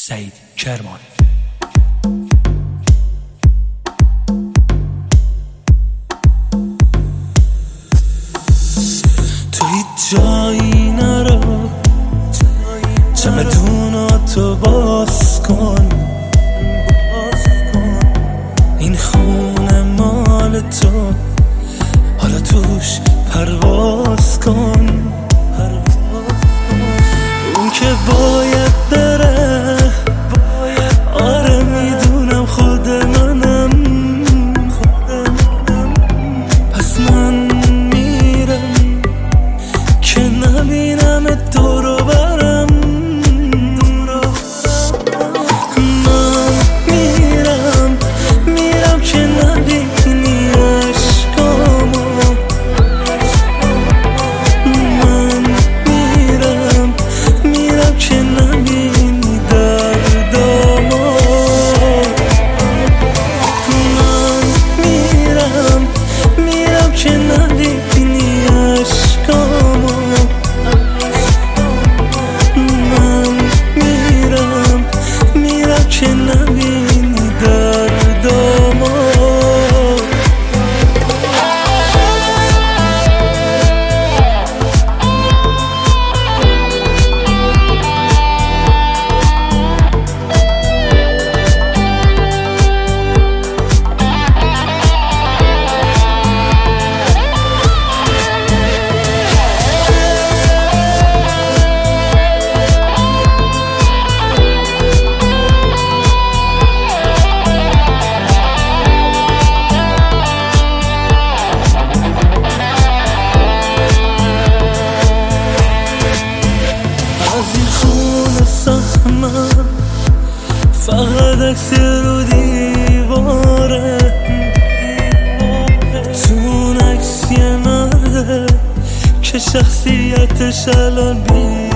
سعید کرمانی. تو هیچ جایی نرو، چمدوناتو باز کن، این خونه مال تو، حالا توش پرواز کن. اون که باید بره، آره میدونم خود منم، پس من میرم که نبینم دور و برم. من میرم که نبینی عشقامو، من میرم که نبینی دردامو، من میرم که نبینی عشقامو، من میرم که نبینی دردامو. فقط عکس رو دیواره، تو عکس یه مرده که شخصیتش الان